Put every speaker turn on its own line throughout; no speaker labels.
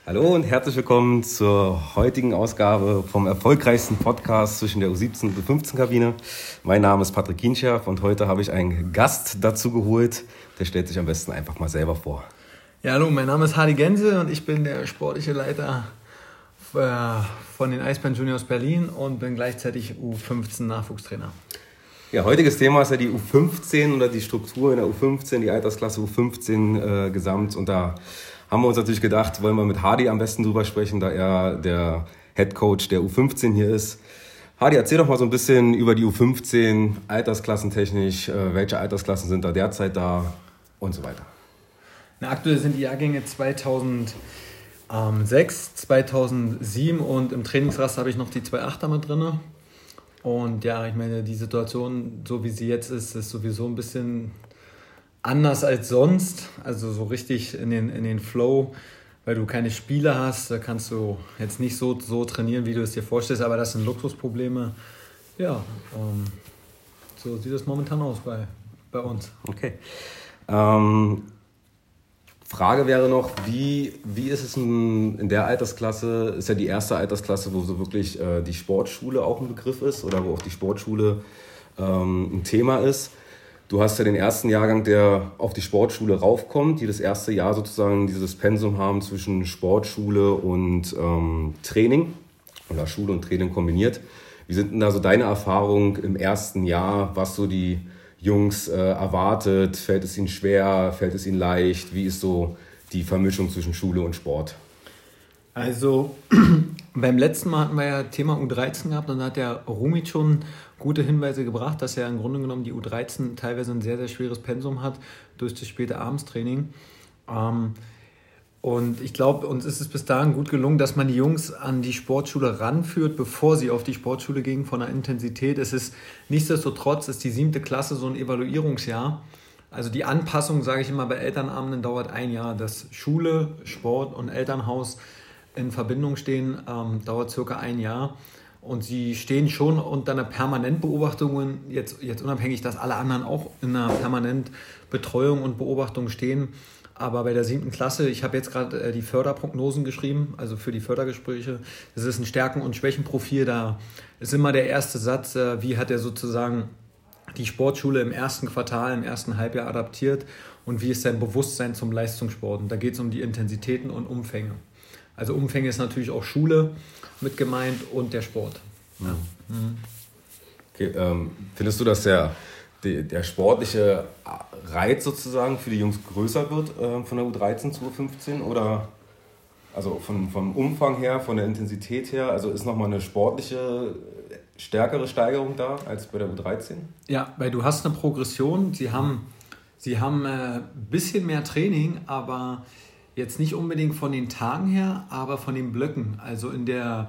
Hallo und herzlich willkommen zur heutigen Ausgabe vom erfolgreichsten Podcast zwischen der U17 und U15-Kabine. Mein Name ist Patrick Kienschärf und heute habe ich einen Gast dazu geholt. Der stellt sich am besten einfach mal selber vor.
Ja, hallo, mein Name ist Hardy Gense und ich bin der sportliche Leiter von den Eisbären Juniors Berlin und bin gleichzeitig U15-Nachwuchstrainer.
Ja, heutiges Thema ist ja die U15 oder die Struktur in der U15, die Altersklasse U15 gesamt. Und da haben wir uns natürlich gedacht, wollen wir mit Hardy am besten drüber sprechen, da er der Head Coach der U15 hier ist. Hardy, erzähl doch mal so ein bisschen über die U15, altersklassentechnisch, welche Altersklassen sind da derzeit da und so weiter.
Na, aktuell sind die Jahrgänge 2006, 2007 und im Trainingsraster habe ich noch die 2.8er mit drin. Und ja, ich meine, die Situation, so wie sie jetzt ist sowieso ein bisschen anders als sonst. Also so richtig in den Flow, weil du keine Spiele hast, da kannst du jetzt nicht so trainieren, wie du es dir vorstellst, aber das sind Luxusprobleme. Ja, so sieht es momentan aus bei uns.
Okay. Frage wäre noch, wie ist es in der Altersklasse, ist ja die erste Altersklasse, wo so wirklich die Sportschule auch ein Begriff ist oder wo auch die Sportschule ein Thema ist. Du hast ja den ersten Jahrgang, der auf die Sportschule raufkommt, die das erste Jahr sozusagen dieses Pensum haben zwischen Sportschule und Training oder Schule und Training kombiniert. Wie sind denn da so deine Erfahrungen im ersten Jahr, was so die Jungs erwartet? Fällt es ihnen schwer? Fällt es ihnen leicht? Wie ist so die Vermischung zwischen Schule und Sport?
Also beim letzten Mal hatten wir ja Thema U13 gehabt und da hat der Rumit schon gute Hinweise gebracht, dass ja im Grunde genommen die U13 teilweise ein sehr, sehr schweres Pensum hat durch das späte Abendstraining. Und ich glaube, uns ist es bis dahin gut gelungen, dass man die Jungs an die Sportschule ranführt, bevor sie auf die Sportschule gingen von der Intensität. Nichtsdestotrotz ist die 7. Klasse so ein Evaluierungsjahr. Also die Anpassung, sage ich immer, bei Elternabenden dauert ein Jahr. Dass Schule, Sport und Elternhaus in Verbindung stehen, dauert circa ein Jahr. Und sie stehen schon unter einer Permanentbeobachtung, jetzt unabhängig, dass alle anderen auch in einer Permanentbetreuung und Beobachtung stehen. Aber bei der 7. Klasse, ich habe jetzt gerade die Förderprognosen geschrieben, also für die Fördergespräche. Das ist ein Stärken- und Schwächenprofil. Da ist immer der erste Satz, wie hat er sozusagen die Sportschule im ersten Quartal, im ersten Halbjahr adaptiert und wie ist sein Bewusstsein zum Leistungssport. Und da geht es um die Intensitäten und Umfänge. Also Umfänge ist natürlich auch Schule mit gemeint und der Sport. Ja. Mhm.
Okay, findest du, dass der sportliche Reiz sozusagen für die Jungs größer wird von der U13 zur U15 oder also vom Umfang her, von der Intensität her, also ist nochmal eine sportliche stärkere Steigerung da als bei der U13?
Ja, weil du hast eine Progression, sie haben ein bisschen mehr Training, aber jetzt nicht unbedingt von den Tagen her, aber von den Blöcken. Also in der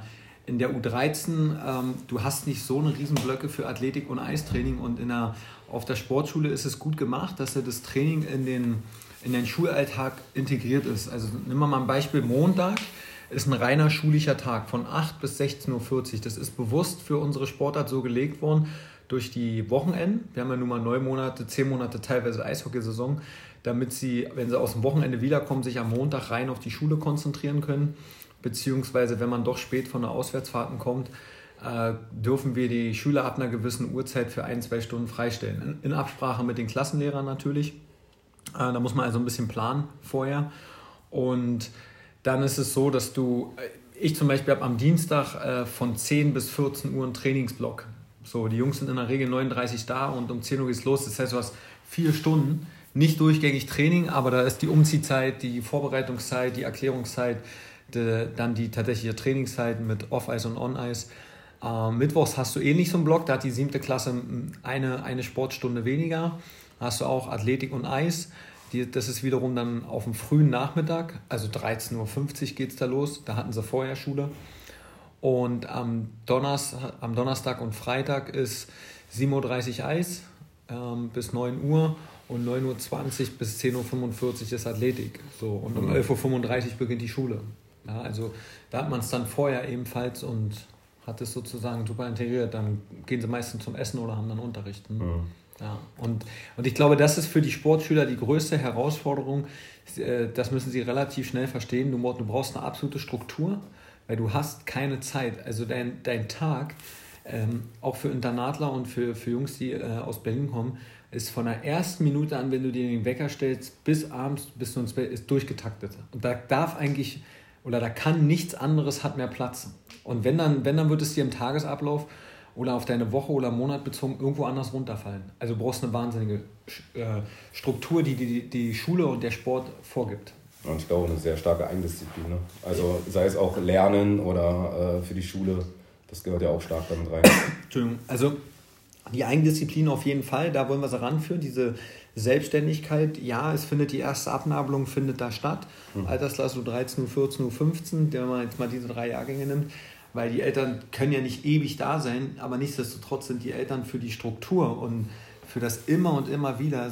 U13, du hast nicht so eine riesen Blöcke für Athletik und Eistraining und auf der Sportschule ist es gut gemacht, dass das Training in den Schulalltag integriert ist. Also nehmen wir mal ein Beispiel, Montag ist ein reiner schulischer Tag von 8 bis 16.40 Uhr. Das ist bewusst für unsere Sportart so gelegt worden durch die Wochenenden. Wir haben ja nun mal 9 Monate, 10 Monate teilweise Eishockeysaison, damit sie, wenn sie aus dem Wochenende wiederkommen, sich am Montag rein auf die Schule konzentrieren können. Beziehungsweise, wenn man doch spät von der Auswärtsfahrten kommt, dürfen wir die Schüler ab einer gewissen Uhrzeit für 1-2 Stunden freistellen. In Absprache mit den Klassenlehrern natürlich. Da muss man also ein bisschen planen vorher. Und dann ist es so, dass ich zum Beispiel habe am Dienstag von 10 bis 14 Uhr einen Trainingsblock. So, die Jungs sind in der Regel 39 da und um 10 Uhr geht es los. Das heißt, du hast 4 Stunden, nicht durchgängig Training, aber da ist die Umziehzeit, die Vorbereitungszeit, die Erklärungszeit, dann die tatsächliche Trainingszeit mit Off-Eis und On-Eis. Mittwochs hast du ähnlich so einen Block, da hat die 7. Klasse eine Sportstunde weniger. Da hast du auch Athletik und Eis. Das ist wiederum dann auf dem frühen Nachmittag, also 13.50 Uhr geht es da los. Da hatten sie vorher Schule. Und am Donnerstag und Freitag ist 7.30 Uhr Eis bis 9 Uhr und 9.20 Uhr bis 10.45 Uhr ist Athletik. So, und um 11.35 Uhr beginnt die Schule. Ja, also da hat man es dann vorher ebenfalls und hat es sozusagen super integriert. Dann gehen sie meistens zum Essen oder haben dann Unterricht. Ja. Und ich glaube, das ist für die Sportschüler die größte Herausforderung. Das müssen sie relativ schnell verstehen. Du brauchst eine absolute Struktur, weil du hast keine Zeit. Also dein Tag, auch für Internatler und für Jungs, die aus Berlin kommen, ist von der ersten Minute an, wenn du dir den Wecker stellst, bis abends, bis du ins Bett, ist durchgetaktet. Und da da kann nichts anderes, hat mehr Platz. Und wenn dann wird es dir im Tagesablauf oder auf deine Woche oder Monat bezogen irgendwo anders runterfallen. Also du brauchst eine wahnsinnige Struktur, die Schule und der Sport vorgibt.
Und ich glaube, eine sehr starke Eigendisziplin. Ne? Also sei es auch Lernen oder für die Schule, das gehört ja auch stark damit rein.
Entschuldigung, also die Eigendisziplin auf jeden Fall, da wollen wir sie ranführen, diese Selbstständigkeit. Ja, es findet die erste Abnabelung findet da statt, Altersklasse 13, 14, 15, wenn man jetzt mal diese 3 Jahrgänge nimmt, weil die Eltern können ja nicht ewig da sein, aber nichtsdestotrotz sind die Eltern für die Struktur und für das immer und immer wieder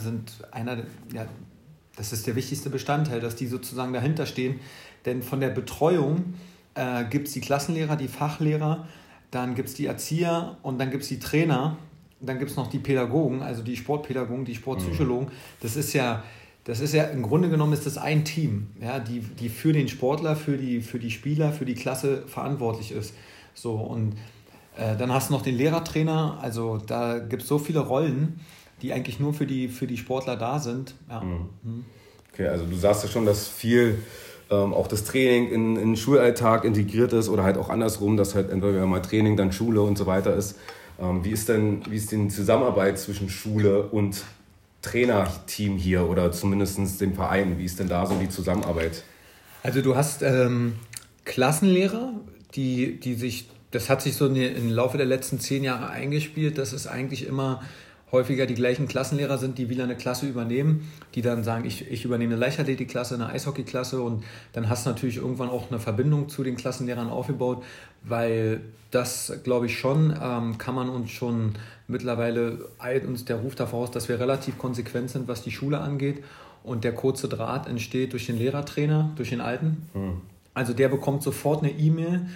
das ist der wichtigste Bestandteil, dass die sozusagen dahinter stehen, denn von der Betreuung gibt es die Klassenlehrer, die Fachlehrer, dann gibt es die Erzieher und dann gibt es die Trainer, dann gibt es noch die Pädagogen, also die Sportpädagogen, die Sportpsychologen. Das ist ja im Grunde genommen ist das ein Team, ja, die für den Sportler, für die Spieler, für die Klasse verantwortlich ist. So, und dann hast du noch den Lehrertrainer, also da gibt es so viele Rollen, die eigentlich nur für die Sportler da sind. Ja.
Okay, also du sagst ja schon, dass viel auch das Training in den Schulalltag integriert ist oder halt auch andersrum, dass halt entweder mal Training, dann Schule und so weiter ist. Wie ist denn die Zusammenarbeit zwischen Schule und Trainerteam hier oder zumindest dem Verein? Wie ist denn da so die Zusammenarbeit?
Also du hast Klassenlehrer, das hat sich so im Laufe der letzten 10 Jahre eingespielt, dass es eigentlich immer häufiger die gleichen Klassenlehrer sind, die wieder eine Klasse übernehmen, die dann sagen, ich übernehme eine Leichtathletikklasse, eine Eishockeyklasse und dann hast du natürlich irgendwann auch eine Verbindung zu den Klassenlehrern aufgebaut, weil das, glaube ich schon, kann man uns schon mittlerweile, eilt uns der Ruf davor aus, dass wir relativ konsequent sind, was die Schule angeht und der kurze Draht entsteht durch den Lehrertrainer, durch den Alten. Also der bekommt sofort eine E-Mail,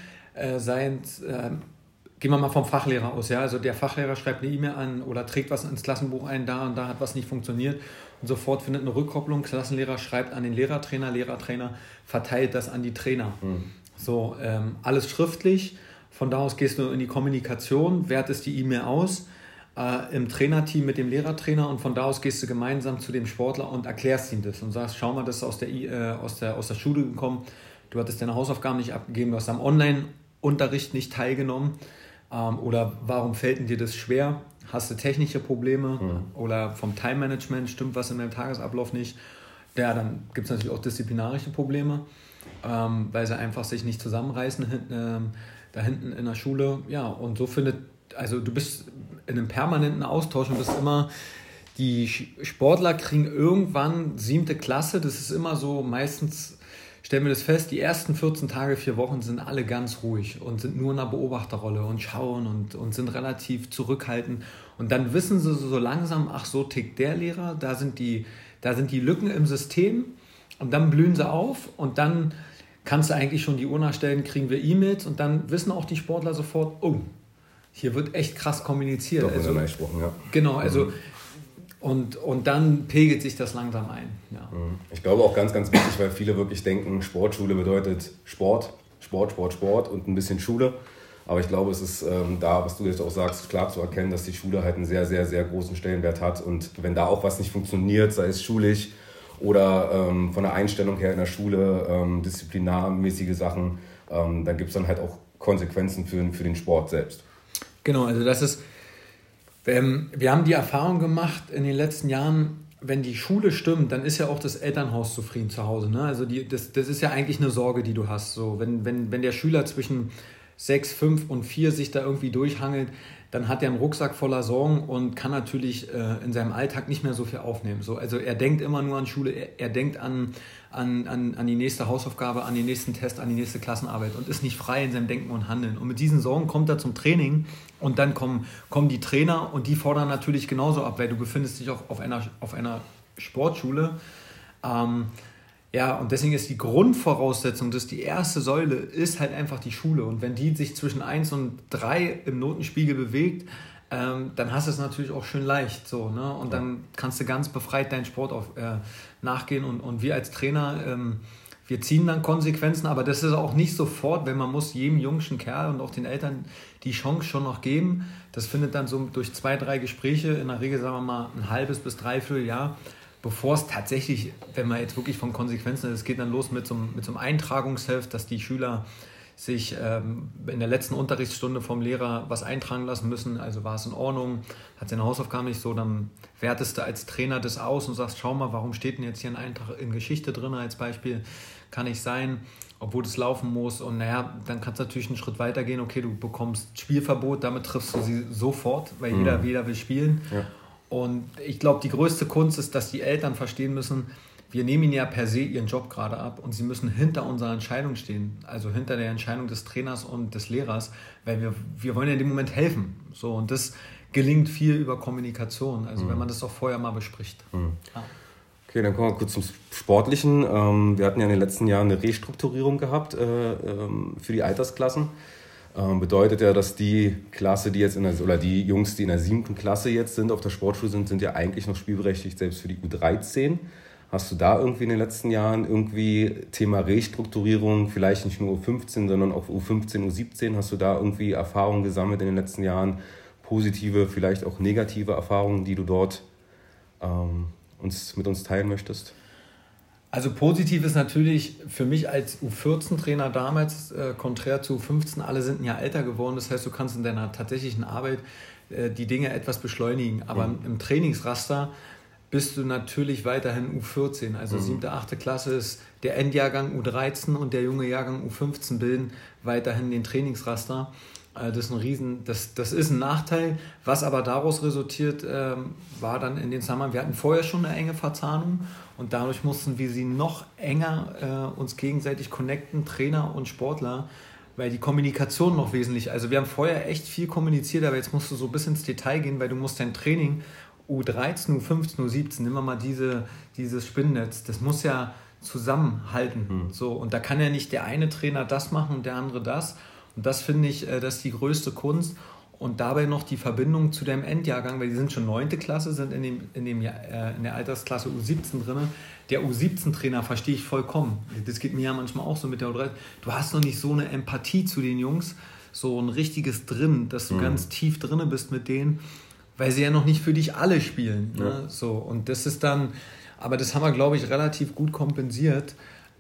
gehen wir mal vom Fachlehrer aus, ja, also der Fachlehrer schreibt eine E-Mail an oder trägt was ins Klassenbuch ein, da und da hat was nicht funktioniert und sofort findet eine Rückkopplung, Klassenlehrer schreibt an den Lehrertrainer verteilt das an die Trainer. So, alles schriftlich, von da aus gehst du in die Kommunikation, wertest die E-Mail aus, im Trainerteam mit dem Lehrertrainer und von da aus gehst du gemeinsam zu dem Sportler und erklärst ihm das und sagst, schau mal, das ist aus der Schule gekommen, du hattest deine Hausaufgaben nicht abgegeben, du hast am Online-Unterricht nicht teilgenommen oder warum fällt dir das schwer? Hast du technische Probleme oder vom Time-Management stimmt was in deinem Tagesablauf nicht? Ja, dann gibt es natürlich auch disziplinarische Probleme, weil sie einfach sich nicht zusammenreißen da hinten in der Schule. Ja, und so also du bist in einem permanenten Austausch und bist immer, die Sportler kriegen irgendwann 7. Klasse, das ist immer so, meistens stellen wir das fest, die ersten 14 Tage, 4 Wochen sind alle ganz ruhig und sind nur in einer Beobachterrolle und schauen und sind relativ zurückhaltend. Und dann wissen sie so langsam, ach so tickt der Lehrer, da sind die Lücken im System und dann blühen sie auf und dann kannst du eigentlich schon die Uhr nachstellen, kriegen wir E-Mails und dann wissen auch die Sportler sofort, oh, hier wird echt krass kommuniziert.
Also, ja.
Genau, also und dann pegelt sich das langsam ein. Ja.
Ich glaube auch ganz, ganz wichtig, weil viele wirklich denken, Sportschule bedeutet Sport und ein bisschen Schule. Aber ich glaube, es ist da, was du jetzt auch sagst, klar zu erkennen, dass die Schule halt einen sehr, sehr, sehr großen Stellenwert hat. Und wenn da auch was nicht funktioniert, sei es schulisch oder von der Einstellung her in der Schule, disziplinarmäßige Sachen, dann gibt es dann halt auch Konsequenzen für den Sport selbst.
Genau, also das ist, wir haben die Erfahrung gemacht in den letzten Jahren, wenn die Schule stimmt, dann ist ja auch das Elternhaus zufrieden zu Hause. Ne? Also das ist ja eigentlich eine Sorge, die du hast. So, wenn der Schüler zwischen 6, 5 und 4 sich da irgendwie durchhangelt, dann hat er einen Rucksack voller Sorgen und kann natürlich in seinem Alltag nicht mehr so viel aufnehmen. So, also er denkt immer nur an Schule, er denkt an die nächste Hausaufgabe, an den nächsten Test, an die nächste Klassenarbeit und ist nicht frei in seinem Denken und Handeln. Und mit diesen Sorgen kommt er zum Training und dann kommen die Trainer und die fordern natürlich genauso ab, weil du befindest dich auch auf einer Sportschule. Ja, und deswegen ist die Grundvoraussetzung, dass die erste Säule ist halt einfach die Schule. Und wenn die sich zwischen 1 und 3 im Notenspiegel bewegt, dann hast du es natürlich auch schön leicht. So, ne? Und dann kannst du ganz befreit deinen Sport nachgehen. Und wir als Trainer, wir ziehen dann Konsequenzen, aber das ist auch nicht sofort, wenn man muss jedem jungen Kerl und auch den Eltern die Chance schon noch geben. Das findet dann so durch 2, 3 Gespräche, in der Regel sagen wir mal ein halbes bis dreiviertel Jahr, bevor es tatsächlich, wenn man jetzt wirklich von Konsequenzen ist, es geht dann los mit so einem Eintragungsheft, dass die Schüler sich in der letzten Unterrichtsstunde vom Lehrer was eintragen lassen müssen, also war es in Ordnung, hat seine Hausaufgaben nicht so, dann wertest du als Trainer das aus und sagst, schau mal, warum steht denn jetzt hier ein Eintrag in Geschichte drin als Beispiel, kann nicht sein, obwohl das laufen muss und naja, dann kannst du natürlich einen Schritt weiter gehen, okay, du bekommst Spielverbot, damit triffst du sie sofort, weil jeder will spielen und ich glaube, die größte Kunst ist, dass die Eltern verstehen müssen, wir nehmen ihnen ja per se ihren Job gerade ab und sie müssen hinter unserer Entscheidung stehen, also hinter der Entscheidung des Trainers und des Lehrers, weil wir wollen ja in dem Moment helfen. So, und das gelingt viel über Kommunikation, also wenn man das auch vorher mal bespricht. Ja.
Okay, dann kommen wir kurz zum Sportlichen. Wir hatten ja in den letzten Jahren eine Restrukturierung gehabt für die Altersklassen. Bedeutet ja, dass die Klasse, die jetzt die Jungs, die in der 7. Klasse jetzt sind, auf der Sportschule sind ja eigentlich noch spielberechtigt, selbst für die U13. Hast du da irgendwie in den letzten Jahren Thema Restrukturierung, vielleicht nicht nur U15, sondern auch U15, U17, hast du da irgendwie Erfahrungen gesammelt in den letzten Jahren, positive, vielleicht auch negative Erfahrungen, die du dort mit uns teilen möchtest?
Also positiv ist natürlich für mich als U14-Trainer damals, konträr zu U15, alle sind ein Jahr älter geworden, das heißt, du kannst in deiner tatsächlichen Arbeit die Dinge etwas beschleunigen, aber im Trainingsraster bist du natürlich weiterhin U14, also 7., 8. Klasse ist der Endjahrgang U13 und der junge Jahrgang U15 bilden weiterhin den Trainingsraster. Das ist ein Nachteil, was aber daraus resultiert, war dann in den Zusammenhang, wir hatten vorher schon eine enge Verzahnung und dadurch mussten wir sie noch enger uns gegenseitig connecten, Trainer und Sportler, weil die Kommunikation noch wesentlich, also wir haben vorher echt viel kommuniziert, aber jetzt musst du so ein bisschen ins Detail gehen, weil du musst dein Training U13, U15, U17, nimm mal dieses Spinnennetz, das muss ja zusammenhalten. So, und da kann ja nicht der eine Trainer das machen und der andere das. Und das finde ich, das ist die größte Kunst. Und dabei noch die Verbindung zu deinem Endjahrgang, weil die sind schon 9. Klasse, sind in der Altersklasse U17 drin. Der U17-Trainer verstehe ich vollkommen. Das geht mir ja manchmal auch so mit der U13. Du hast noch nicht so eine Empathie zu den Jungs, so ein richtiges Drin, dass du ganz tief drin bist mit denen, weil sie ja noch nicht für dich alle spielen. Ne? Ja. So, und das ist dann, aber das haben wir, glaube ich, relativ gut kompensiert.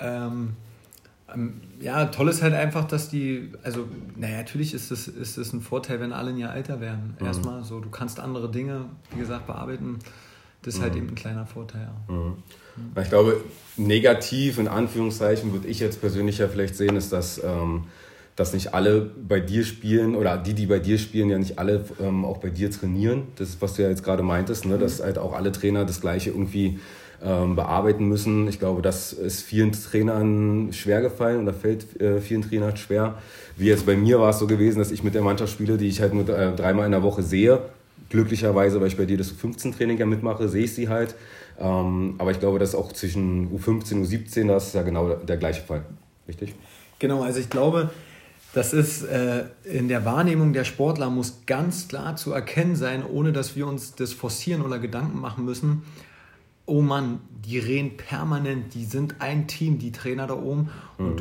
Toll ist halt einfach, dass natürlich ist es ein Vorteil, wenn alle ein Jahr älter werden. Erstmal so, du kannst andere Dinge, wie gesagt, bearbeiten. Das ist halt eben ein kleiner Vorteil. Ja.
Ich glaube, negativ, in Anführungszeichen, würde ich jetzt persönlich ja vielleicht sehen, ist, dass nicht alle bei dir spielen oder die bei dir spielen, ja nicht alle auch bei dir trainieren. Das ist, was du ja jetzt gerade meintest, ne? Dass halt auch alle Trainer das Gleiche irgendwie bearbeiten müssen. Ich glaube, das ist vielen Trainern schwer gefallen oder fällt vielen Trainern schwer. Wie jetzt bei mir war es so gewesen, dass ich mit der Mannschaft spiele, die ich halt nur 3-mal in der Woche sehe. Glücklicherweise, weil ich bei dir das U15-Training ja mitmache, sehe ich sie halt. Aber ich glaube, dass auch zwischen U15 und U17, das ist ja genau der gleiche Fall. Richtig?
Genau, also ich glaube, das ist in der Wahrnehmung der Sportler muss ganz klar zu erkennen sein, ohne dass wir uns das forcieren oder Gedanken machen müssen. Oh Mann, die reden permanent, die sind ein Team, die Trainer da oben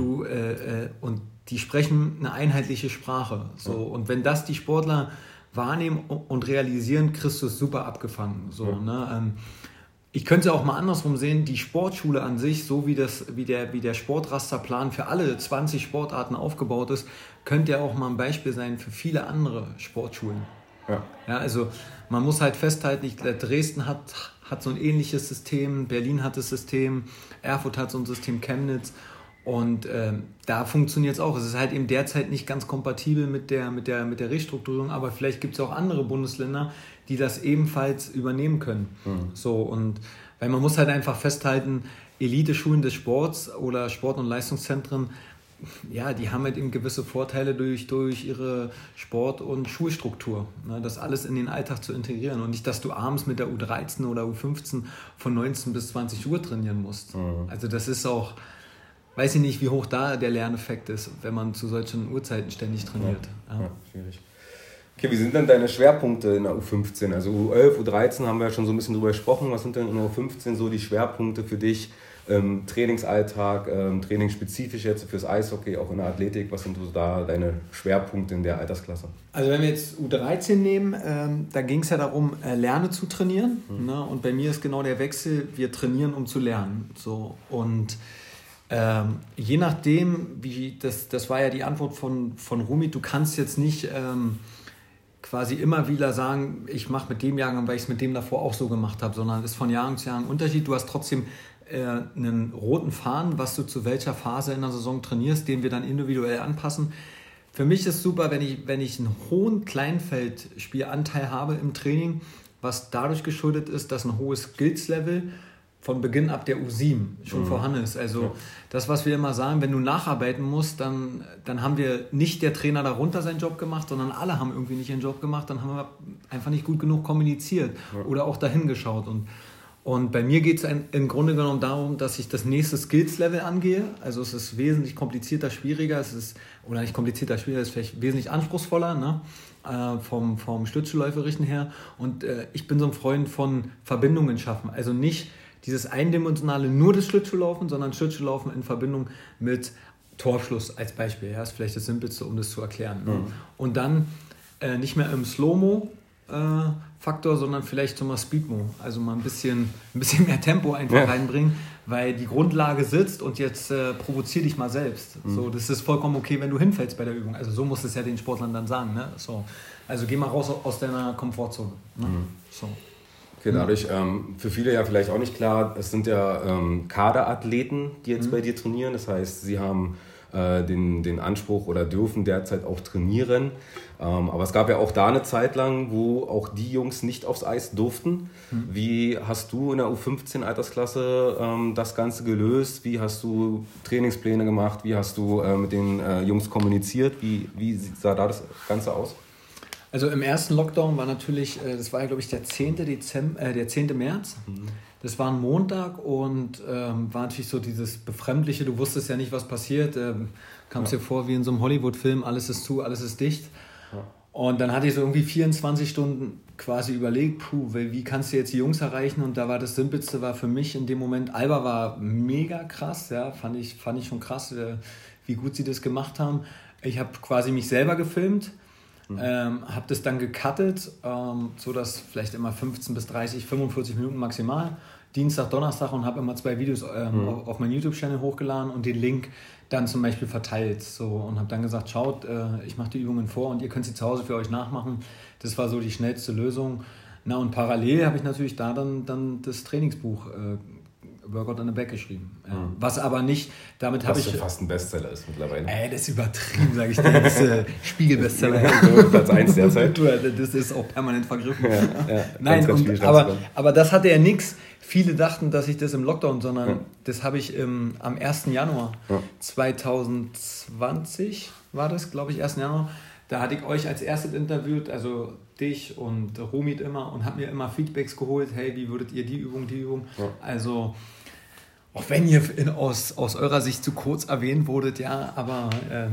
und die sprechen eine einheitliche Sprache. So. Und wenn das die Sportler wahrnehmen und realisieren, kriegst du es super abgefangen. So, ne? Ich könnte es auch mal andersrum sehen, die Sportschule an sich, so wie der Sportrasterplan für alle 20 Sportarten aufgebaut ist, könnte ja auch mal ein Beispiel sein für viele andere Sportschulen. Ja, also man muss halt festhalten, Dresden hat so ein ähnliches System, Berlin hat das System, Erfurt hat so ein System, Chemnitz und da funktioniert es auch. Es ist halt eben derzeit nicht ganz kompatibel mit der Restrukturierung, aber vielleicht gibt es auch andere Bundesländer, die das ebenfalls übernehmen können. So, und weil man muss halt einfach festhalten, Elite-Schulen des Sports oder Sport- und Leistungszentren, ja, die haben halt eben gewisse Vorteile durch ihre Sport- und Schulstruktur, ne, das alles in den Alltag zu integrieren und nicht, dass du abends mit der U13 oder U15 von 19 bis 20 Uhr trainieren musst. Also das ist auch, weiß ich nicht, wie hoch da der Lerneffekt ist, wenn man zu solchen Uhrzeiten ständig trainiert.
Ja, schwierig. Okay, wie sind denn deine Schwerpunkte in der U15? Also U11, U13 haben wir ja schon so ein bisschen drüber gesprochen. Was sind denn in der U15 so die Schwerpunkte für dich im Trainingsalltag, trainingsspezifisch jetzt fürs Eishockey, auch in der Athletik? Was sind so da deine Schwerpunkte in der Altersklasse?
Also wenn wir jetzt U13 nehmen, da ging es ja darum, Lerne zu trainieren. Ne? Und bei mir ist genau der Wechsel, wir trainieren, um zu lernen. So. Und je nachdem, das war ja die Antwort von Rumi, du kannst jetzt nicht quasi immer wieder sagen, ich mache mit dem Jahrgang, weil ich es mit dem davor auch so gemacht habe, sondern es ist von Jahrgang zu Jahrgang ein Unterschied. Du hast trotzdem einen roten Faden, was du zu welcher Phase in der Saison trainierst, den wir dann individuell anpassen. Für mich ist super, wenn ich einen hohen Kleinfeldspielanteil habe im Training, was dadurch geschuldet ist, dass ein hohes Skills-Level von Beginn ab der U7 schon vorhanden ist. Also das, was wir immer sagen, wenn du nacharbeiten musst, dann haben wir nicht der Trainer darunter seinen Job gemacht, sondern alle haben irgendwie nicht ihren Job gemacht, dann haben wir einfach nicht gut genug kommuniziert oder auch dahin geschaut. Und bei mir geht es im Grunde genommen darum, dass ich das nächste Skills-Level angehe. Also es ist wesentlich komplizierter, schwieriger, es ist vielleicht wesentlich anspruchsvoller, ne? Vom Stützläuferischen her. Und ich bin so ein Freund von Verbindungen schaffen. Also nicht dieses eindimensionale nur das Schlittschuhlaufen, sondern Schlittschuhlaufen in Verbindung mit Torabschluss als Beispiel. Ja, ist vielleicht das Simpelste, um das zu erklären. Ne? Und dann nicht mehr im Slow-Mo-Faktor, sondern vielleicht so mal Speed-Mo. Also mal ein bisschen mehr Tempo einfach reinbringen, weil die Grundlage sitzt und jetzt provozier dich mal selbst. So, das ist vollkommen okay, wenn du hinfällst bei der Übung. Also so muss es ja den Sportlern dann sagen. Ne? So. Also geh mal raus aus deiner Komfortzone. Ne? So.
Okay, dadurch, für viele ja vielleicht auch nicht klar, es sind ja Kaderathleten, die jetzt bei dir trainieren. Das heißt, sie haben den Anspruch oder dürfen derzeit auch trainieren. Aber es gab ja auch da eine Zeit lang, wo auch die Jungs nicht aufs Eis durften. Wie hast du in der U15-Altersklasse das Ganze gelöst? Wie hast du Trainingspläne gemacht? Wie hast du mit den Jungs kommuniziert? Wie sah da das Ganze aus?
Also im ersten Lockdown war natürlich, das war ja glaube ich der 10. März. Das war ein Montag und war natürlich so dieses Befremdliche, du wusstest ja nicht, was passiert. Kamst dir vor wie in so einem Hollywood-Film, alles ist zu, alles ist dicht. Ja. Und dann hatte ich so irgendwie 24 Stunden quasi überlegt, wie kannst du jetzt die Jungs erreichen? Und da war das Simpelste, war für mich in dem Moment, Alba war mega krass, ja, fand ich schon krass, wie gut sie das gemacht haben. Ich habe quasi mich selber gefilmt. Habe das dann gecuttet, sodass vielleicht immer 15 bis 30, 45 Minuten maximal, Dienstag, Donnerstag, und habe immer 2 Videos auf meinen YouTube-Channel hochgeladen und den Link dann zum Beispiel verteilt. So, und habe dann gesagt, schaut, ich mache die Übungen vor und ihr könnt sie zu Hause für euch nachmachen. Das war so die schnellste Lösung. Na, und parallel habe ich natürlich da dann das Trainingsbuch Workout on the Back geschrieben. Was aber nicht, damit habe ich...
Was fast ein Bestseller ist mittlerweile.
Das ist übertrieben, sage ich dir. Das ist Spiegel-Bestseller.
Platz 1 derzeit.
Das ist auch permanent vergriffen. Nein, aber das hatte ja nichts. Viele dachten, dass ich das im Lockdown, sondern das habe ich am 1. Januar 2020, war das, glaube ich, 1. Januar. Da hatte ich euch als erstes interviewt, also dich und Romit immer, und habe mir immer Feedbacks geholt. Hey, wie würdet ihr die Übung? Ja. Also... Auch wenn ihr aus eurer Sicht zu kurz erwähnt wurdet, ja, aber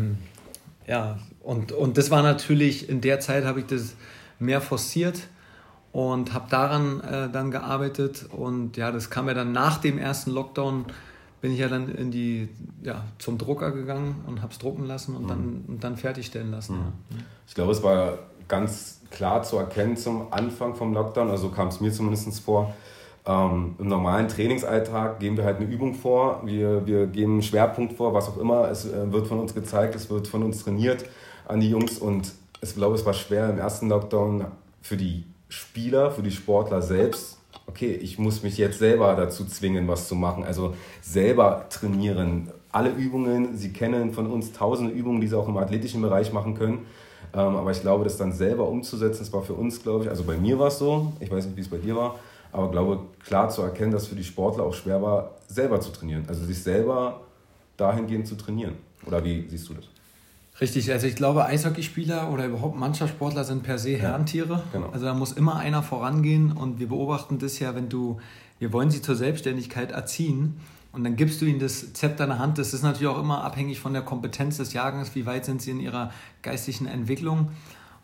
und das war natürlich, in der Zeit habe ich das mehr forciert und habe daran dann gearbeitet, und ja, das kam ja dann nach dem ersten Lockdown, bin ich ja dann zum Drucker gegangen und habe es drucken lassen und dann fertigstellen lassen. Ja.
Ich glaube, es war ganz klar zu erkennen zum Anfang vom Lockdown, also kam es mir zumindest vor. Im normalen Trainingsalltag geben wir halt eine Übung vor, wir geben einen Schwerpunkt vor, was auch immer, es wird von uns gezeigt, es wird von uns trainiert an die Jungs, und ich glaube, es war schwer im ersten Lockdown für die Spieler, für die Sportler selbst. Okay, ich muss mich jetzt selber dazu zwingen, was zu machen, also selber trainieren. Alle Übungen, sie kennen von uns tausende Übungen, die sie auch im athletischen Bereich machen können, aber ich glaube, das dann selber umzusetzen, das war für uns, glaube ich, also bei mir war es so, ich weiß nicht, wie es bei dir war, aber glaube, klar zu erkennen, dass für die Sportler auch schwer war, selber zu trainieren. Also sich selber dahingehend zu trainieren. Oder wie siehst du das?
Richtig, also ich glaube, Eishockeyspieler oder überhaupt Mannschaftssportler sind per se Herdentiere. Genau. Also da muss immer einer vorangehen, und wir beobachten das ja, wir wollen sie zur Selbstständigkeit erziehen, und dann gibst du ihnen das Zepter in der Hand. Das ist natürlich auch immer abhängig von der Kompetenz des Jahrgangs, wie weit sind sie in ihrer geistigen Entwicklung.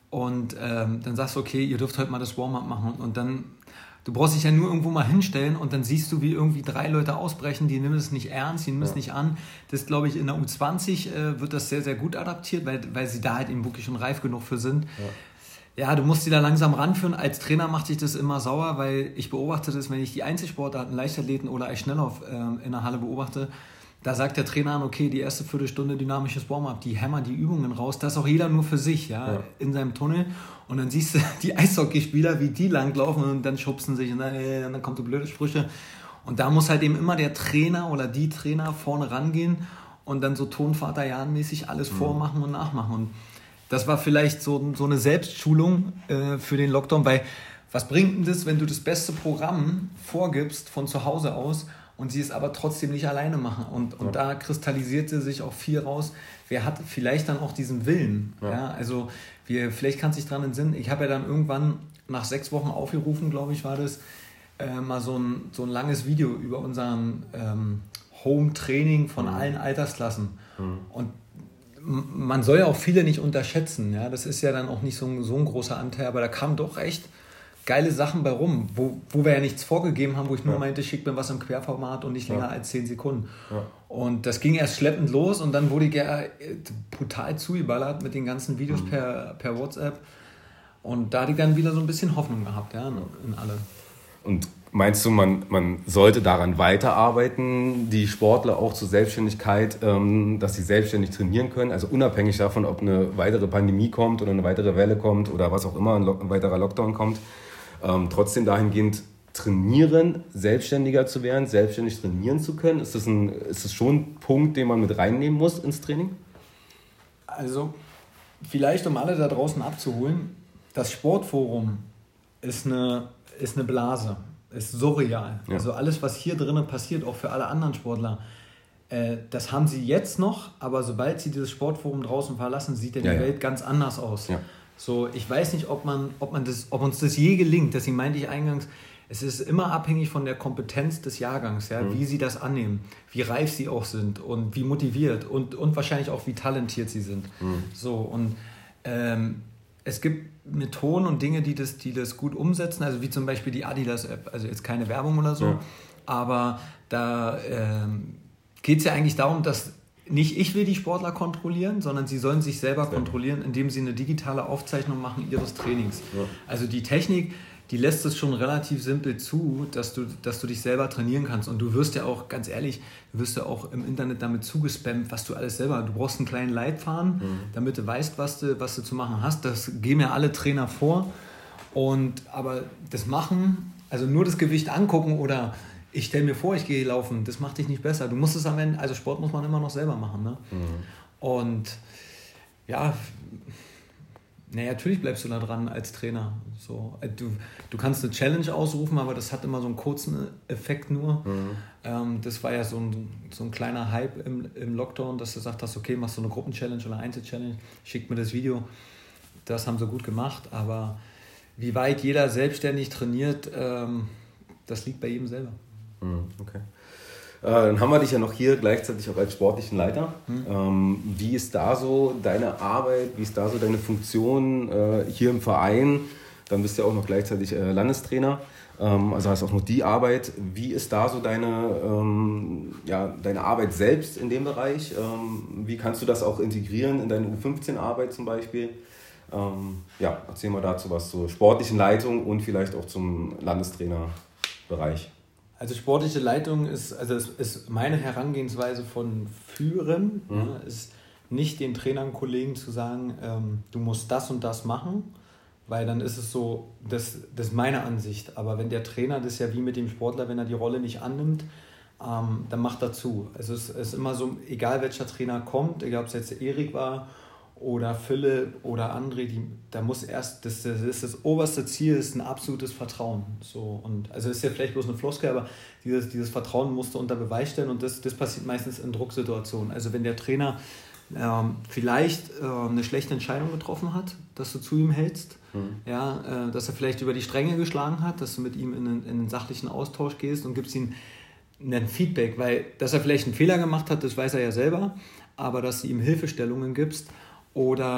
und dann sagst du, okay, ihr dürft heute mal das Warm-up machen und dann, du brauchst dich ja nur irgendwo mal hinstellen und dann siehst du, wie irgendwie 3 Leute ausbrechen, die nehmen es nicht ernst, die nehmen es nicht an. Das glaube ich, in der U20 wird das sehr, sehr gut adaptiert, weil sie da halt eben wirklich schon reif genug für sind. Ja, du musst sie da langsam ranführen. Als Trainer macht sich das immer sauer, weil ich beobachte das, wenn ich die Einzelsportarten, Leichtathleten oder Eisschnelllauf in der Halle beobachte, da sagt der Trainer an, okay, die erste Viertelstunde dynamisches Warm-up, die hämmern die Übungen raus, das ist auch jeder nur für sich, in seinem Tunnel. Und dann siehst du die Eishockeyspieler, wie die langlaufen und dann schubsen sich und dann kommt die blöde Sprüche. Und da muss halt eben immer der Trainer oder die Trainer vorne rangehen und dann so Tonvater Jan-mäßig alles vormachen und nachmachen. Und das war vielleicht so eine Selbstschulung für den Lockdown, weil was bringt denn das, wenn du das beste Programm vorgibst von zu Hause aus und sie es aber trotzdem nicht alleine machen. Und da kristallisierte sich auch viel raus. Wer hat vielleicht dann auch diesen Willen? Ja, also vielleicht kannst du dich daran entsinnen. Ich habe ja dann irgendwann nach 6 Wochen aufgerufen, glaube ich, war das, mal so ein langes Video über unseren Home-Training von allen Altersklassen. Und man soll ja auch viele nicht unterschätzen. Ja? Das ist ja dann auch nicht so ein großer Anteil, aber da kamen doch echt geile Sachen bei rum, wo wir ja nichts vorgegeben haben, wo ich nur meinte, schick mir was im Querformat und nicht länger als 10 Sekunden. Und das ging erst schleppend los und dann wurde ich ja brutal zugeballert mit den ganzen Videos per WhatsApp. Und da hatte ich dann wieder so ein bisschen Hoffnung gehabt, in alle.
Und meinst du, man sollte daran weiterarbeiten, die Sportler auch zur Selbstständigkeit, dass sie selbstständig trainieren können, also unabhängig davon, ob eine weitere Pandemie kommt oder eine weitere Welle kommt oder was auch immer, ein weiterer Lockdown kommt, trotzdem dahingehend trainieren, selbstständiger zu werden, selbstständig trainieren zu können? Ist das schon ein Punkt, den man mit reinnehmen muss ins Training?
Also vielleicht, um alle da draußen abzuholen, das Sportforum ist eine Blase, ist surreal. Ja. Also alles, was hier drinnen passiert, auch für alle anderen Sportler, das haben sie jetzt noch, aber sobald sie dieses Sportforum draußen verlassen, sieht ja die Welt ganz anders aus. Ja. So, ich weiß nicht, ob uns das je gelingt, deswegen meinte ich eingangs, es ist immer abhängig von der Kompetenz des Jahrgangs, wie sie das annehmen, wie reif sie auch sind und wie motiviert und wahrscheinlich auch wie talentiert sie sind. So, und es gibt Methoden und Dinge, die das gut umsetzen, also wie zum Beispiel die Adidas-App, also jetzt keine Werbung oder so, aber da geht es ja eigentlich darum, dass nicht ich will die Sportler kontrollieren, sondern sie sollen sich selber kontrollieren, indem sie eine digitale Aufzeichnung machen ihres Trainings. Ja. Also die Technik, die lässt es schon relativ simpel zu, dass du dich selber trainieren kannst. Und du wirst ja auch, ganz ehrlich, auch im Internet damit zugespammt, was du alles selber, du brauchst einen kleinen Leitfaden, damit du weißt, was du zu machen hast. Das geben ja alle Trainer vor. Aber das Machen, also nur das Gewicht angucken oder ich stelle mir vor, ich gehe laufen, das macht dich nicht besser. Du musst es am Ende, also Sport muss man immer noch selber machen. Ne? Und ja, natürlich bleibst du da dran als Trainer. So, du kannst eine Challenge ausrufen, aber das hat immer so einen kurzen Effekt nur. Das war ja so ein kleiner Hype im Lockdown, dass du gesagt hast, okay, machst du eine Gruppenchallenge oder Einzelchallenge, schick mir das Video. Das haben sie gut gemacht, aber wie weit jeder selbstständig trainiert, das liegt bei jedem selber.
Okay. Dann haben wir dich ja noch hier gleichzeitig auch als sportlichen Leiter. Wie ist da so deine Arbeit, wie ist da so deine Funktion hier im Verein? Dann bist du ja auch noch gleichzeitig Landestrainer, also hast auch noch die Arbeit. Wie ist da so deine Arbeit selbst in dem Bereich? Wie kannst du das auch integrieren in deine U15-Arbeit zum Beispiel? Erzähl mal dazu was zur sportlichen Leitung und vielleicht auch zum Landestrainerbereich.
Also sportliche Leitung ist meine Herangehensweise von Führen, ist nicht den Trainern, Kollegen zu sagen, du musst das und das machen, weil dann ist es so, das ist meine Ansicht. Aber wenn der Trainer, das ist ja wie mit dem Sportler, wenn er die Rolle nicht annimmt, dann macht er zu. Also es ist immer so, egal welcher Trainer kommt, egal ob es jetzt Erik war oder Philipp oder André, da muss erst, das ist das oberste Ziel, ist ein absolutes Vertrauen. So, und also ist ja vielleicht bloß eine Floskel, aber dieses Vertrauen musst du unter Beweis stellen und das passiert meistens in Drucksituationen. Also wenn der Trainer vielleicht eine schlechte Entscheidung getroffen hat, dass du zu ihm hältst, dass er vielleicht über die Stränge geschlagen hat, dass du mit ihm in einen sachlichen Austausch gehst und gibst ihm ein Feedback, weil dass er vielleicht einen Fehler gemacht hat, das weiß er ja selber, aber dass du ihm Hilfestellungen gibst oder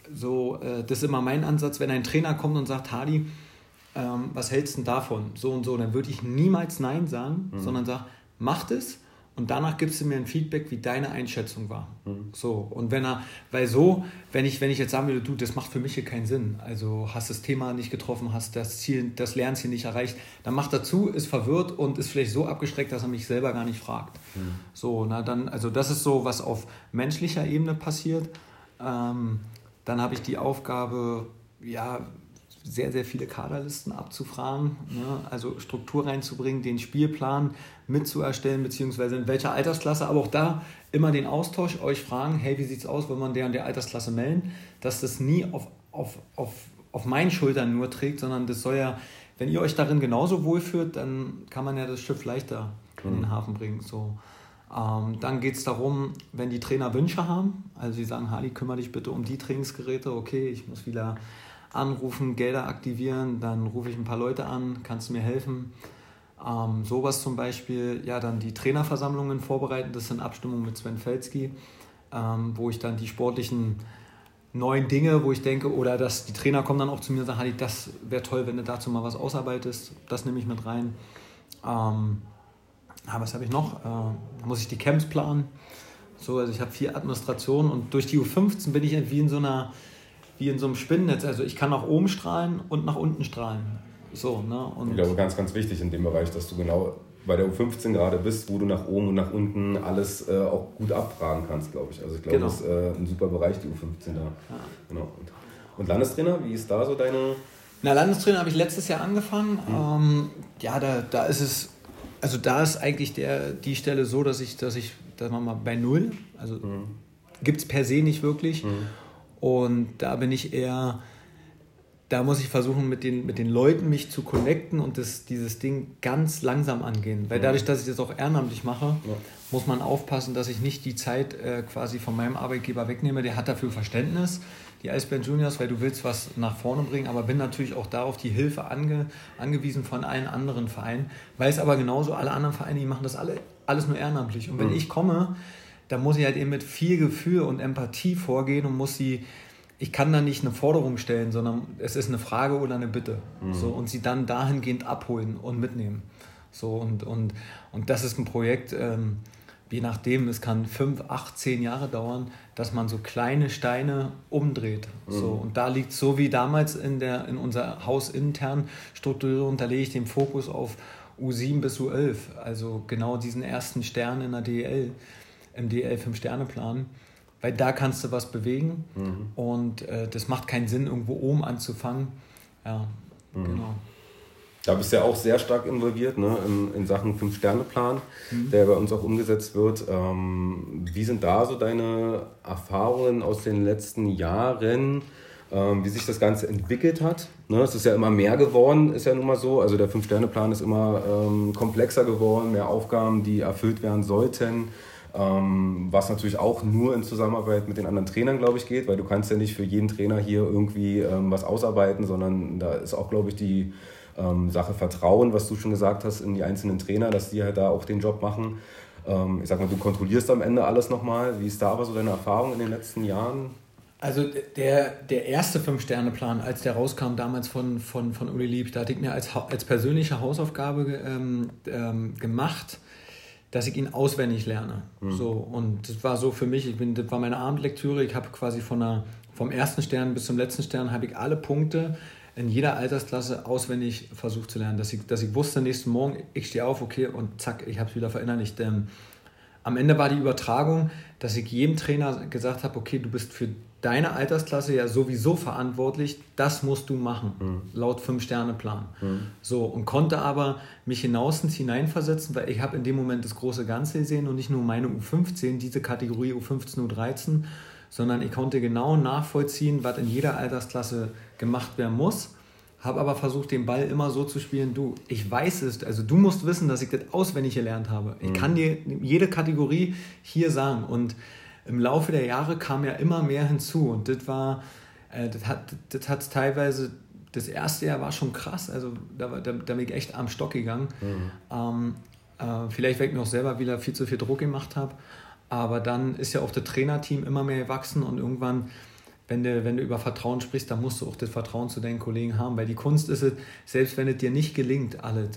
das ist immer mein Ansatz, wenn ein Trainer kommt und sagt, Hardy, was hältst du denn davon? So und so, dann würde ich niemals Nein sagen, sondern sage, mach das und danach gibst du mir ein Feedback, wie deine Einschätzung war. So, und wenn ich jetzt sagen würde, du, das macht für mich hier keinen Sinn, also hast das Thema nicht getroffen, hast das Ziel, das Lernziel nicht erreicht, dann macht er zu, ist verwirrt und ist vielleicht so abgestreckt, dass er mich selber gar nicht fragt. So, also das ist so, was auf menschlicher Ebene passiert. Dann habe ich die Aufgabe, sehr, sehr viele Kaderlisten abzufragen, ne? Also Struktur reinzubringen, den Spielplan mitzuerstellen, beziehungsweise in welcher Altersklasse, aber auch da immer den Austausch, euch fragen, hey, wie sieht's aus, wenn man der und der Altersklasse melden, dass das nie auf meinen Schultern nur trägt, sondern das soll ja, wenn ihr euch darin genauso wohlfühlt, dann kann man ja das Schiff leichter in den Hafen bringen. So. Dann geht es darum, wenn die Trainer Wünsche haben, also sie sagen, Hardy, kümmere dich bitte um die Trainingsgeräte, okay, ich muss wieder anrufen, Gelder aktivieren, dann rufe ich ein paar Leute an, kannst du mir helfen? Sowas zum Beispiel, dann die Trainerversammlungen vorbereiten, das sind Abstimmungen mit Sven Felski, wo ich dann die sportlichen neuen Dinge, wo ich denke, oder dass die Trainer kommen dann auch zu mir und sagen, Hardy, das wäre toll, wenn du dazu mal was ausarbeitest, das nehme ich mit rein. Was habe ich noch? Da muss ich die Camps planen. So, also ich habe 4 Administrationen und durch die U15 bin ich wie in so einem Spinnennetz. Also ich kann nach oben strahlen und nach unten strahlen. So, ne? Und
ich glaube, ganz, ganz wichtig in dem Bereich, dass du genau bei der U15 gerade bist, wo du nach oben und nach unten alles auch gut abfragen kannst, glaube ich. Also ich glaube, das ist ein super Bereich, die U15 da. Ja. Genau. Und Landestrainer, wie ist da so deine...
Landestrainer habe ich letztes Jahr angefangen. Da ist es... Also da ist eigentlich die Stelle so, dass ich mal bei 0, also gibt es per se nicht wirklich. Und da bin ich eher, da muss ich versuchen, mit den Leuten mich zu connecten und dieses Ding ganz langsam angehen. Weil dadurch, dass ich das auch ehrenamtlich mache, muss man aufpassen, dass ich nicht die Zeit quasi von meinem Arbeitgeber wegnehme. Der hat dafür Verständnis, die Eisbären Juniors, weil du willst was nach vorne bringen, aber bin natürlich auch da auf die Hilfe angewiesen von allen anderen Vereinen. Weiß aber genauso, alle anderen Vereine, die machen das alles nur ehrenamtlich. Und wenn ich komme, dann muss ich halt eben mit viel Gefühl und Empathie vorgehen und ich kann da nicht eine Forderung stellen, sondern es ist eine Frage oder eine Bitte. So, und sie dann dahingehend abholen und mitnehmen. So, und das ist ein Projekt, je nachdem, es kann 5, 8, 10 Jahre dauern, dass man so kleine Steine umdreht. So, und da liegt so wie damals in unserer hausinternen Strukturierung, da lege ich den Fokus auf U7 bis U11, also genau diesen ersten Stern in der DEL, im DEL 5-Sterne-Plan, weil da kannst du was bewegen und das macht keinen Sinn, irgendwo oben anzufangen. Ja, genau.
Da bist du ja auch sehr stark involviert, ne, in Sachen 5-Sterne-Plan, der bei uns auch umgesetzt wird. Wie sind da so deine Erfahrungen aus den letzten Jahren, wie sich das Ganze entwickelt hat? Ne, es ist ja immer mehr geworden, ist ja nun mal so. Also der 5-Sterne-Plan ist immer komplexer geworden, mehr Aufgaben, die erfüllt werden sollten. Was natürlich auch nur in Zusammenarbeit mit den anderen Trainern, glaube ich, geht, weil du kannst ja nicht für jeden Trainer hier irgendwie was ausarbeiten, sondern da ist auch, glaube ich, die Sache Vertrauen, was du schon gesagt hast, in die einzelnen Trainer, dass die halt da auch den Job machen. Ich sag mal, du kontrollierst am Ende alles nochmal. Wie ist da aber so deine Erfahrung in den letzten Jahren?
Also der erste 5-Sterne-Plan, als der rauskam damals von Uli Lieb, da hatte ich mir als persönliche Hausaufgabe gemacht, dass ich ihn auswendig lerne. So, und das war so für mich, das war meine Abendlektüre, ich habe quasi vom ersten Stern bis zum letzten Stern habe ich alle Punkte in jeder Altersklasse auswendig versucht zu lernen, dass ich wusste, nächsten Morgen, ich stehe auf, okay, und zack, ich habe es wieder verinnerlicht. Am Ende war die Übertragung, dass ich jedem Trainer gesagt habe, okay, du bist für deine Altersklasse ja sowieso verantwortlich, das musst du machen, laut 5-Sterne-Plan. So, und konnte aber mich hineinversetzen, weil ich habe in dem Moment das große Ganze gesehen und nicht nur meine U15, diese Kategorie U15, U13, sondern ich konnte genau nachvollziehen, was in jeder Altersklasse gemacht werden muss, habe aber versucht, den Ball immer so zu spielen, ich weiß es, also du musst wissen, dass ich das auswendig gelernt habe. Ich kann dir jede Kategorie hier sagen und im Laufe der Jahre kam ja immer mehr hinzu und das hat teilweise, das erste Jahr war schon krass, also da bin ich echt am Stock gegangen. Vielleicht, weil ich mir auch selber wieder viel zu viel Druck gemacht habe, aber dann ist ja auch das Trainerteam immer mehr gewachsen und irgendwann wenn du über Vertrauen sprichst, dann musst du auch das Vertrauen zu deinen Kollegen haben, weil die Kunst ist es, selbst wenn es dir nicht gelingt, alles,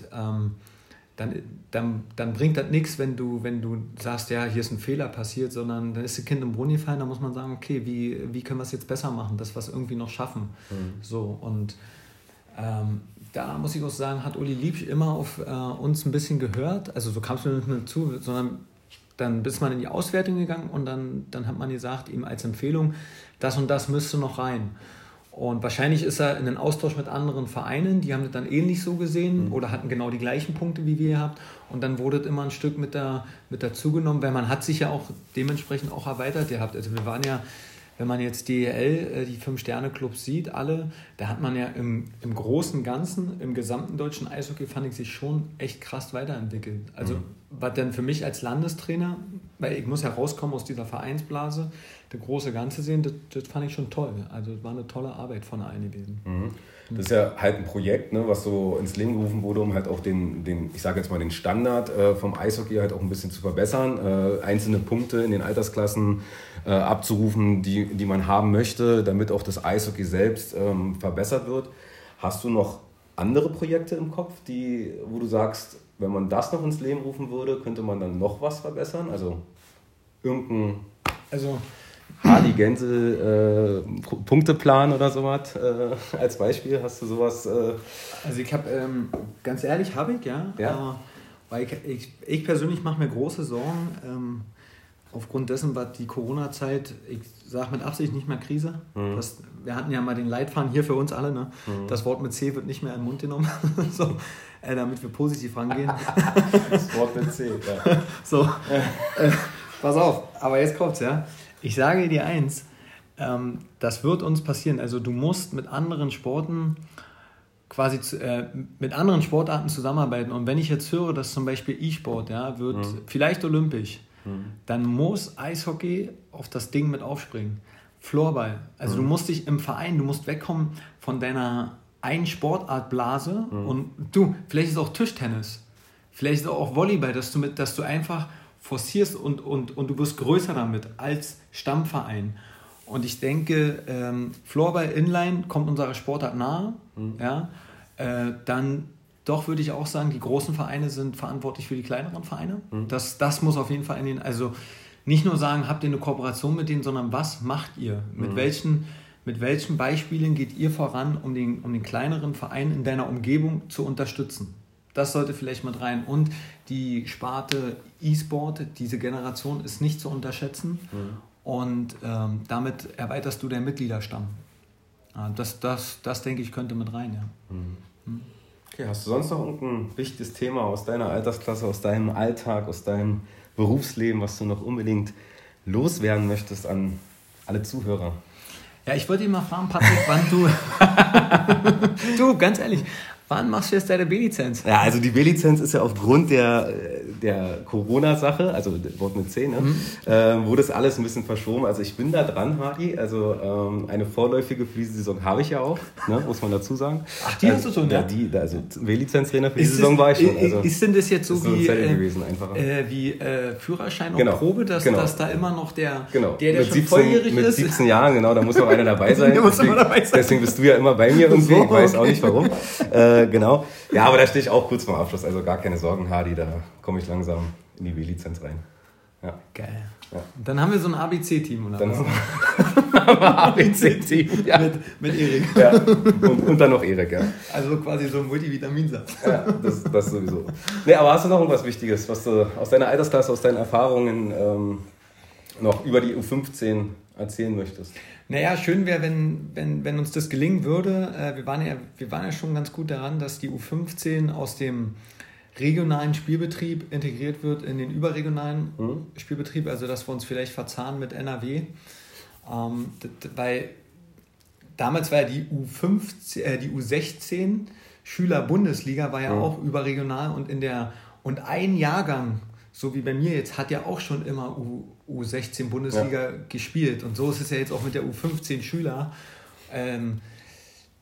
dann bringt das nichts, wenn du sagst, ja, hier ist ein Fehler passiert, sondern dann ist das Kind im Brunnen gefallen, dann muss man sagen, okay, wie können wir es jetzt besser machen, dass wir es irgendwie noch schaffen. So, und da muss ich auch sagen, hat Uli Liebsch immer auf uns ein bisschen gehört, also so kam es mir nicht mehr zu, sondern dann ist man in die Auswertung gegangen und dann hat man gesagt, ihm als Empfehlung, das und das müsste noch rein. Und wahrscheinlich ist er in den Austausch mit anderen Vereinen, die haben das dann ähnlich so gesehen oder hatten genau die gleichen Punkte wie wir gehabt. Und dann wurde es immer ein Stück mit dazu genommen, weil man hat sich ja auch dementsprechend auch erweitert gehabt. Also wir waren ja, wenn man jetzt DEL, die 5-Sterne-Clubs sieht, alle, da hat man ja im großen Ganzen, im gesamten deutschen Eishockey, fand ich sich schon echt krass weiterentwickelt. Also was denn für mich als Landestrainer, weil ich muss ja rauskommen aus dieser Vereinsblase, das große Ganze sehen, das fand ich schon toll. Also es war eine tolle Arbeit von allen gewesen.
Das ist ja halt ein Projekt, ne, was so ins Leben gerufen wurde, um halt auch den ich sage jetzt mal den Standard vom Eishockey halt auch ein bisschen zu verbessern, einzelne Punkte in den Altersklassen abzurufen, die man haben möchte, damit auch das Eishockey selbst verbessert wird. Hast du noch andere Projekte im Kopf, wo du sagst, wenn man das noch ins Leben rufen würde, könnte man dann noch was verbessern? Also irgendein Hardy Gänse Punkteplan oder sowas als Beispiel, hast du sowas?
Also ich habe, ganz ehrlich, weil ich persönlich mache mir große Sorgen, aufgrund dessen, was die Corona-Zeit, ich sage mit Absicht nicht mehr Krise. Wir hatten ja mal den Leitfaden hier für uns alle, ne? Das Wort mit C wird nicht mehr in den Mund genommen, so, damit wir positiv rangehen.
Das Wort mit C, ja.
So, pass auf, aber jetzt kommt's, ja. Ich sage dir eins, das wird uns passieren. Also du musst mit anderen Sporten mit anderen Sportarten zusammenarbeiten. Und wenn ich jetzt höre, dass zum Beispiel E-Sport wird vielleicht olympisch, dann muss Eishockey auf das Ding mit aufspringen. Floorball. Also du musst dich im Verein, du musst wegkommen von deiner einen Sportartblase und vielleicht ist es auch Tischtennis, vielleicht ist es auch Volleyball, dass du einfach forcierst und du wirst größer damit als Stammverein. Und ich denke, Floorball Inline kommt unserer Sportart nahe. Dann doch würde ich auch sagen, die großen Vereine sind verantwortlich für die kleineren Vereine. Das muss auf jeden Fall also nicht nur sagen, habt ihr eine Kooperation mit denen, sondern was macht ihr? Mit welchen Beispielen geht ihr voran, um den kleineren Verein in deiner Umgebung zu unterstützen? Das sollte vielleicht mit rein. Und die Sparte E-Sport, diese Generation ist nicht zu unterschätzen. Und damit erweiterst du deinen Mitgliederstamm. Das denke ich, könnte mit rein, ja.
Okay, hast du sonst noch irgendein wichtiges Thema aus deiner Altersklasse, aus deinem Alltag, aus deinem Berufsleben, was du noch unbedingt loswerden möchtest an alle Zuhörer?
Ja, ich wollte dich mal fragen, Patrick, wann du ganz ehrlich, wann machst du jetzt deine B-Lizenz?
Ja, also die B-Lizenz ist ja aufgrund der Corona-Sache, also Wort mit C, wurde das alles ein bisschen verschoben. Also ich bin da dran, Hardy. Also eine vorläufige für diese Saison habe ich ja auch, ne, muss man dazu sagen.
Ach, die hast du schon, ja?
Also B-Lizenz-Trainer für die Saison war ich schon. Also
ist denn das jetzt so
wie
Führerschein und Probe, dass da immer noch der schon
17,
volljährig
mit
ist?
17 Jahren, genau, da muss noch einer dabei sein.
Deswegen,
deswegen bist du ja immer bei mir irgendwie, ich weiß auch nicht warum. Genau. Ja, aber da stehe ich auch kurz vorm Abschluss, also gar keine Sorgen, Hardy, da komme ich langsam in die B-Lizenz rein. Ja.
Geil.
Ja.
Dann haben wir so ein ABC-Team, oder?
Dann haben wir ein ABC-Team, ja.
Mit Erik.
Ja. Und dann noch Erik, ja.
Also quasi so ein Multivitaminsatz.
Ja, das sowieso. Nee, aber hast du noch irgendwas Wichtiges, was du aus deiner Altersklasse, aus deinen Erfahrungen noch über die U15 erzählen möchtest?
Naja, schön wäre, wenn uns das gelingen würde. Wir waren ja schon ganz gut daran, dass die U15 aus dem regionalen Spielbetrieb integriert wird in den überregionalen Spielbetrieb, also dass wir uns vielleicht verzahnen mit NRW. Weil damals war ja die U16 Schüler-Bundesliga war ja auch überregional und ein Jahrgang, so wie bei mir jetzt, hat ja auch schon immer U16 Bundesliga gespielt. Und so ist es ja jetzt auch mit der U15 Schüler.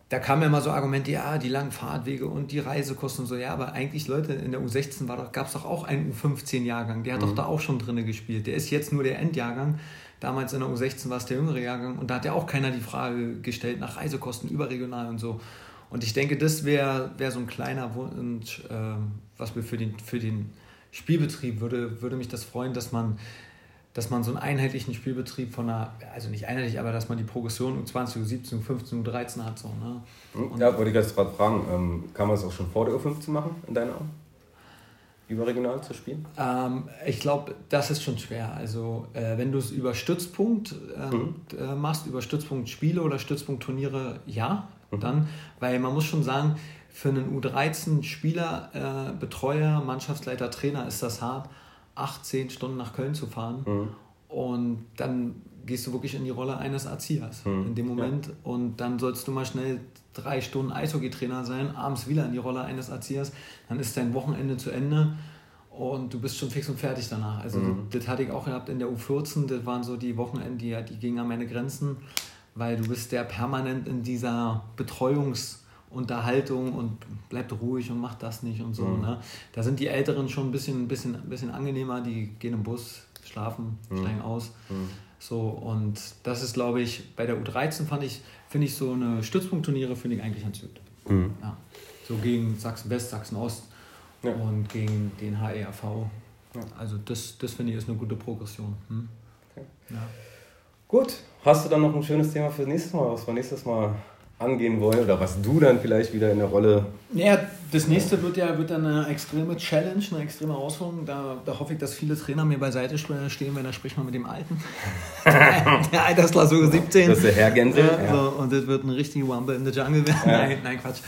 da kamen ja immer so Argumente, ja, die langen Fahrtwege und die Reisekosten und so. Ja, aber eigentlich, Leute, in der U16 gab es doch auch einen U15-Jahrgang. Der hat doch da auch schon drin gespielt. Der ist jetzt nur der Endjahrgang. Damals in der U16 war es der jüngere Jahrgang. Und da hat ja auch keiner die Frage gestellt nach Reisekosten überregional und so. Und ich denke, das wäre so ein kleiner Wunsch, was wir für den Spielbetrieb würde mich das freuen, dass man so einen einheitlichen Spielbetrieb also nicht einheitlich, aber dass man die Progression U20, U17, U15, U13 hat. So, ne?
Ja, wollte ich jetzt gerade fragen, kann man es auch schon vor der U15 machen, in deinen Augen? Überregional zu spielen?
Ich glaube, das ist schon schwer. Also wenn du es über Stützpunkt machst, über Stützpunktspiele oder Stützpunktturniere, ja, dann, weil man muss schon sagen, für einen U13-Spieler, Betreuer, Mannschaftsleiter, Trainer ist das hart, 18 Stunden nach Köln zu fahren und dann gehst du wirklich in die Rolle eines Erziehers in dem Moment und dann sollst du mal schnell 3 Stunden Eishockeytrainer sein, abends wieder in die Rolle eines Erziehers, dann ist dein Wochenende zu Ende und du bist schon fix und fertig danach. Also das hatte ich auch gehabt in der U14, das waren so die Wochenenden, die gingen an meine Grenzen, weil du bist der permanent in dieser Betreuungsunterhaltung und bleibt ruhig und macht das nicht und so. Ne? Da sind die Älteren schon ein bisschen angenehmer, die gehen im Bus, schlafen, steigen aus. So, und das ist, glaube ich, bei der U13 finde ich so eine Stützpunktturniere finde ich eigentlich ganz gut. Ja. So gegen Sachsen-West, Sachsen-Ost und gegen den HERV. Ja. Also das finde ich ist eine gute Progression. Okay. Ja.
Gut, hast du dann noch ein schönes Thema für nächstes Mal, was wir nächstes Mal angehen wollen oder was du dann vielleicht wieder in der Rolle...
Ja, das nächste wird dann eine extreme Challenge, eine extreme Herausforderung. Da hoffe ich, dass viele Trainer mir beiseite stehen, wenn da spricht man mit dem Alten. Der Altersklasse 17.
Das ist der Herr Gänse.
So, und das wird ein richtiger Wumble in the Jungle werden. Nein, Quatsch.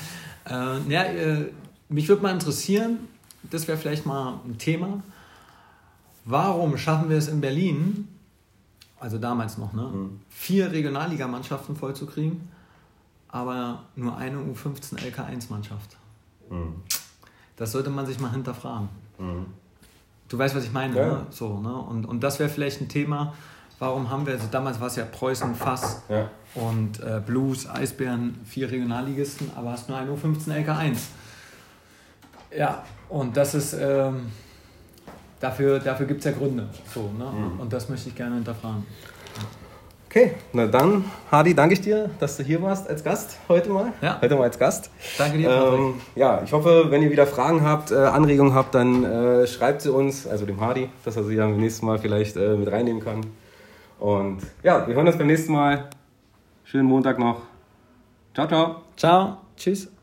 Mich würde mal interessieren, das wäre vielleicht mal ein Thema, warum schaffen wir es in Berlin, also damals noch, 4 Regionalligamannschaften vollzukriegen, aber nur eine U15 LK1-Mannschaft. Das sollte man sich mal hinterfragen. Du weißt, was ich meine, ne? So, ne? Und das wäre vielleicht ein Thema, warum haben wir, also damals war es ja Preußen, Fass und Blues, Eisbären, 4 Regionalligisten, aber hast nur eine U15 LK1. Ja, und das ist, dafür gibt es ja Gründe. So, ne? Und das möchte ich gerne hinterfragen.
Okay, na dann, Hardy, danke ich dir, dass du hier warst als Gast heute mal.
Ja.
Heute mal als Gast.
Danke dir, Patrick.
Ja, ich hoffe, wenn ihr wieder Fragen habt, Anregungen habt, dann schreibt sie uns, also dem Hardy, dass er sie dann beim nächsten Mal vielleicht mit reinnehmen kann. Und ja, wir hören uns beim nächsten Mal. Schönen Montag noch. Ciao, ciao.
Ciao. Tschüss.